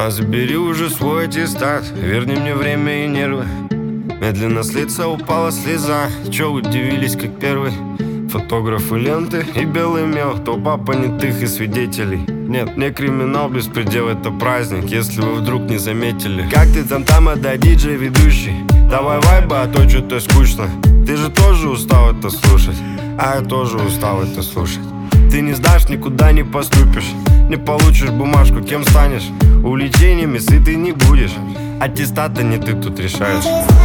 На, забери уже свой аттестат, верни мне время и нервы. Медленно с лица упала слеза. Чё удивились, как первый? Фотографы, ленты и белый мел, толпа понятых и свидетелей. Нет, не криминал, беспредел, это праздник, если вы вдруг не заметили. Как ты там, да, диджей ведущий? Давай вайба, а то что-то скучно. Ты же тоже устал это слушать, а я тоже устал это слушать. Ты не сдашь, никуда не поступишь, не получишь бумажку, кем станешь? Увлечениями сытый не будешь, аттестата не ты тут решаешь.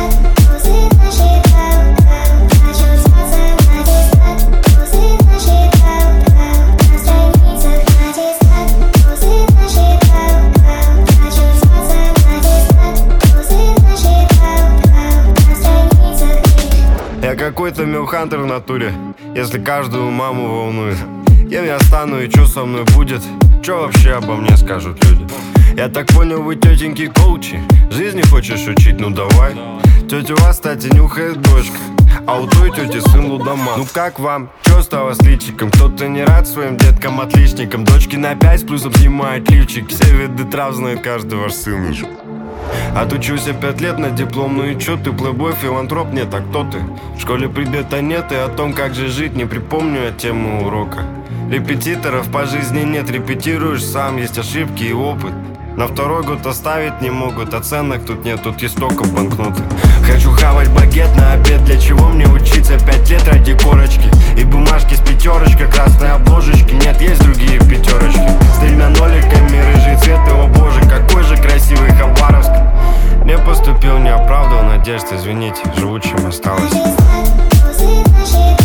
Я какой-то милхантер в натуре, если каждую маму волнует. Кем я стану и что со мной будет? Что вообще обо мне скажут люди? Я так понял, вы тетеньки коучи, жизни хочешь учить? Ну давай. Тетя у вас, кстати, нюхает дочка, а у той тети сын лудоман. Ну как вам? Чё стало с личиком? Кто-то не рад своим деткам-отличникам? Дочки на 5 с плюсом снимают лифчик. Все виды трав знает каждый ваш сын. Отучился 5 лет на диплом, ну и чё ты, плейбой, филантроп? Нет, а кто ты? В школе предмета нет, и о том, как же жить, не припомню я тему урока. Репетиторов по жизни нет, репетируешь сам, есть ошибки и опыт. На второй год оставить не могут, оценок тут нет, тут есть только банкноты. Хочу хавать багет на обед, для чего мне учиться 5 лет ради корочки? И бумажки с пятерочкой, красной обложечки, нет, есть другие пятерочки. С 3 ноликами, рыжий цвет, и о боже, какой же красивый Хабаровск. Не поступил, не оправдывал надежд, извините, живучим осталось.